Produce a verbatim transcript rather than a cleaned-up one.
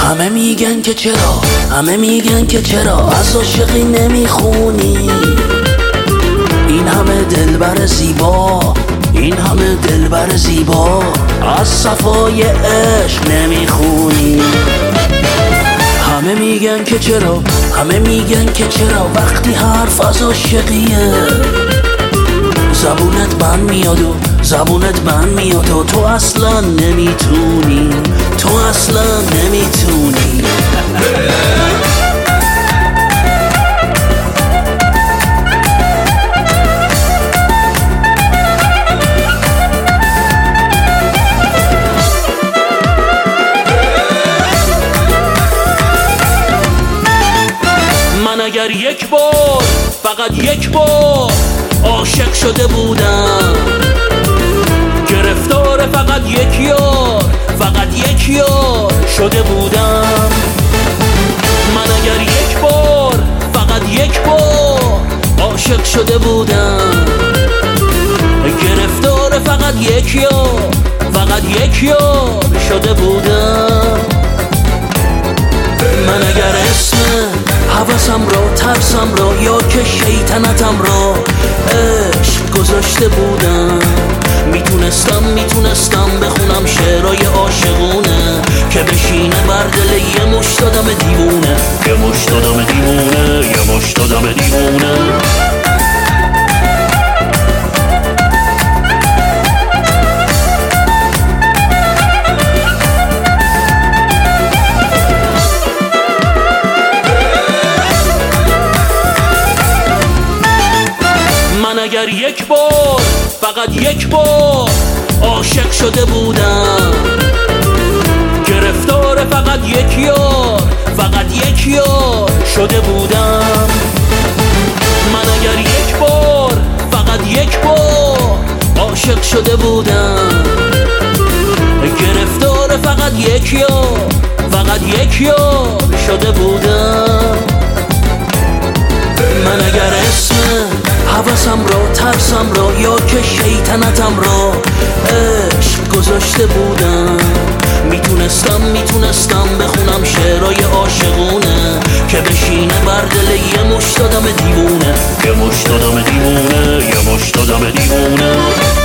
همه میگن که چرا، همه میگن که چرا از عاشقی نمیخونی. این همه دلبر زیبا، این همه دلبر زیبا از صفای عشق نمیخونی. همه میگن که چرا، همه میگن که چرا وقتی حرف از عاشقیه زبونت بند میاد و زبونت بند میاد و تو اصلا نمیتونی، تو اصلا نمیتونی. من اگر یک بار، فقط یک بار عاشق شده بودم، گرفتار فقط یک یار، فقط یک یار شده بودم. من اگر یک بار، فقط یک بار عاشق شده بودم، گرفتار فقط یک یار، فقط یک یار شده بودم. من اگر اسم حواسم را، ترسم را یا که شیطنتم را عشق گذاشته بودم، میتونستم میتونستم بخونم شعرهای عاشقونه که بشینه بر دل یه مشت آدم دیوونه، یه مشت آدم دیوونه، یه مشت آدم دیوونه. اگر یک بار، فقط یک بار عاشق شده بودم، گرفتار فقط یک یار، فقط یک یار شده بودم. من اگر یک بار، فقط یک بار عاشق شده بودم، گرفتار فقط یک یار، فقط یک یار شده بودم. من اگر اسم حواسم را، ترسم را یا که شیطنتم را عشق گذاشته بودم، میتونستم میتونستم بخونم شعرهای عاشقونه که بشینه بر دل یه مشت آدم دیوونه، یه مشت آدم دیوونه، یه مشت آدم دیوونه.